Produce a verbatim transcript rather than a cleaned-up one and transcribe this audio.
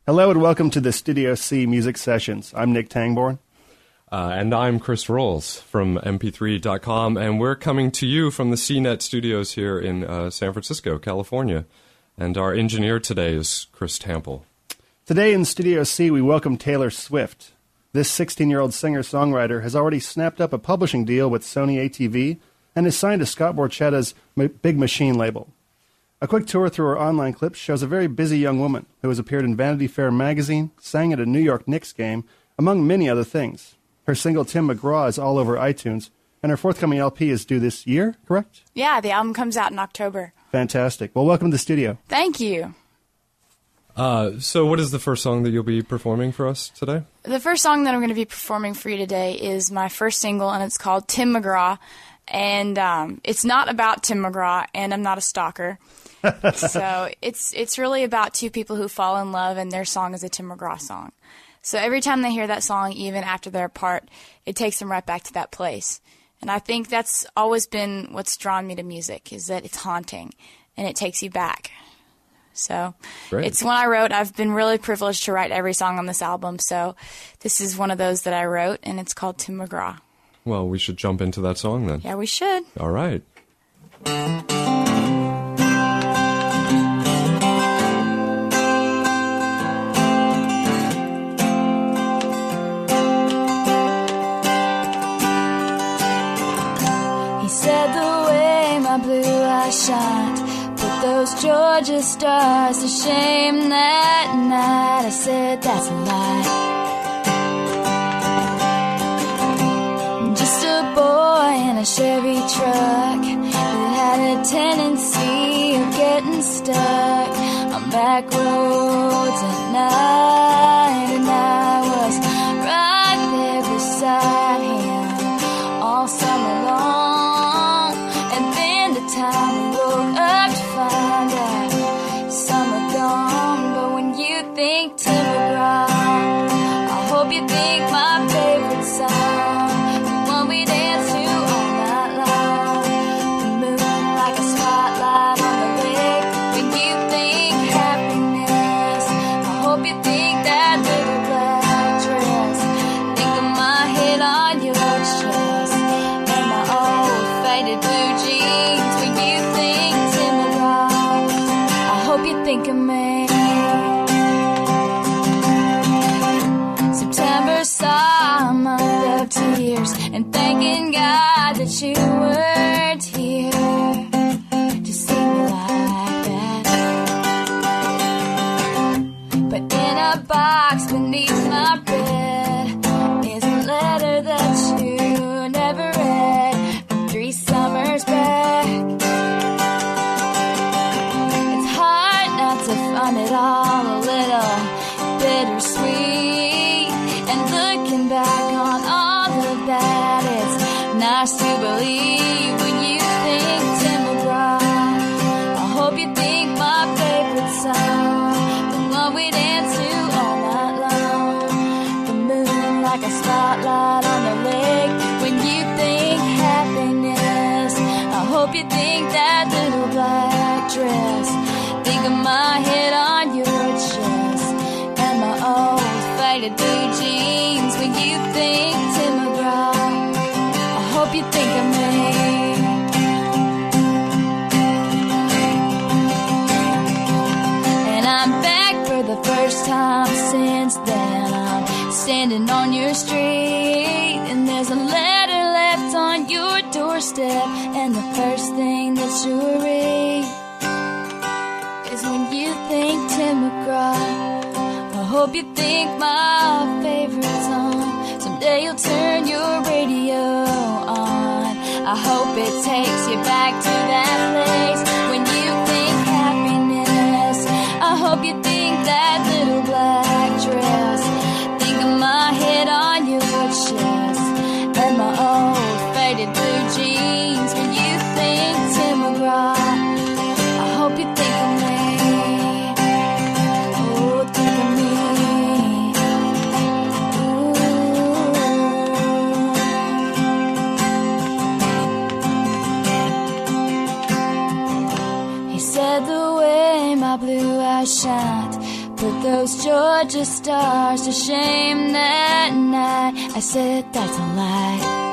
Hello and welcome to the Studio C Music Sessions. I'm Nick Tangborn. Uh, and I'm Chris Rolls from M P three dot com, and we're coming to you from the C net studios here in uh, San Francisco, California. And our engineer today is Chris Tample. Today in Studio C, we welcome Taylor Swift. This sixteen-year-old singer-songwriter has already snapped up a publishing deal with Sony A T V and is signed to Scott Borchetta's M- Big Machine label. A quick tour through her online clips shows a very busy young woman who has appeared in Vanity Fair magazine, sang at a New York Knicks game, among many other things. Her single Tim McGraw is all over iTunes, and her forthcoming L P is due this year, correct? Yeah, the album comes out in October. Fantastic. Well, welcome to the studio. Thank you. Uh, so what is the first song that you'll be performing for us today? The first song that I'm going to be performing for you today is my first single, and it's called Tim McGraw. And um, it's not about Tim McGraw, and I'm not a stalker. So it's it's really about two people who fall in love, and their song is a Tim McGraw song. So every time they hear that song, even after they're apart, it takes them right back to that place. And I think that's always been what's drawn me to music, is that it's haunting, and it takes you back. So Great. It's one I wrote. I've been really privileged to write every song on this album, so this is one of those that I wrote, and it's called Tim McGraw. Well, we should jump into that song then. Yeah, we should. All right. He said the way my blue eyes shined put those Georgia stars to shame that night. I said that's a lie. Just a boy in a Chevy truck that had a tendency of getting stuck on back roads at night, and I was right there beside him all summer long. And then the time we woke up to find out summer gone. But when you think Tim McGraw, I hope you think my favorite song, we dance to all night long, the moon like a spotlight on the lake. When you think happiness, I hope you think that little black dress. Think of my head on your chest and my old faded blue jeans. When you think Tim McGraw, I hope you think of me. September saw a month of tears, and thanking God that you weren't here to see me like that. But in a box beneath my bed is a letter that you never read from three summers back. It's hard not to find it all a little bittersweet, and looking back on all of that, it's nice to believe. When you think Tim McGraw, I hope you think my favorite song, the one we dance to all night long, the moon like a spotlight on the lake. When you think happiness, I hope you think that little black dress. Think of my head on your chest and my old faded blue jeans. When you think Tim McGraw, I hope you think of me. And I'm back for the first time since then. I'm standing on your street, and there's a letter left on your doorstep, and the first thing that you'll read is when you think Tim McGraw. I hope you think my favorite song. Someday you'll turn your radio on. I hope it takes you back to that place. When you think happiness, I hope you think that little black dress. Think of my head on your chest and my old faded blue jeans. When you think Tim McGraw, I hope you think of me. Oh, think of me. Ooh. He said the way my blue eyes shine gorgeous stars to shame that night. I said that's a lie.